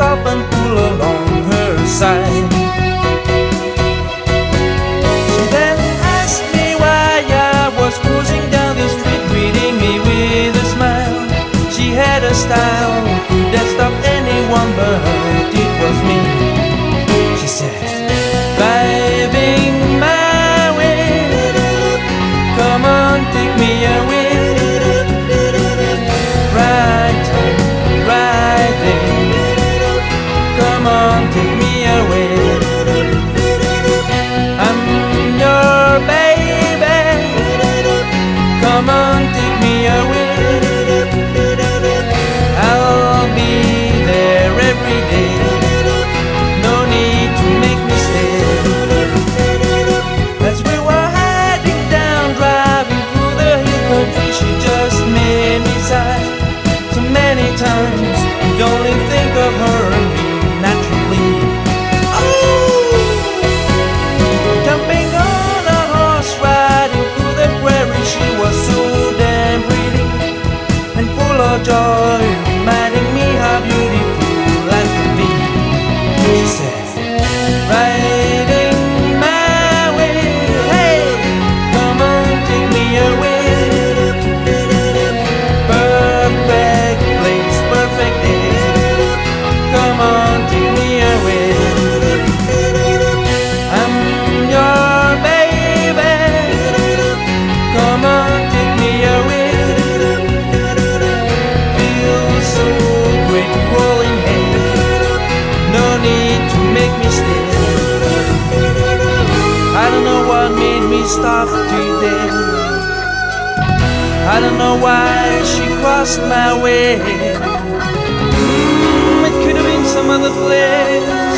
stop and pull along her side. She then asked me why I was cruising down the street, greeting me with a smile. She had a style, couldn't stop anyone, but it was me. She said, driving my way, come on, take me away. Right time, right day, come on, take me away. I'm your baby, come on, take me away. I'll be there every day, no need to make me stay. As we were heading down, driving through the hill country, she just made me sigh. So many times you'd only think of her and me naturally. Oh, jumping on a horse, riding through the prairie, she was so damn pretty and full of joy, reminding me how beautiful life can be. She said, riding my way, hey, come on, take me away. Perfect place, perfect day, come on, take me away. I'm your baby, come on, take me away. Feels so great rolling hay, no need to make me stay. I don't know what made me stop today, I don't know why she crossed my way. It could have been some other place.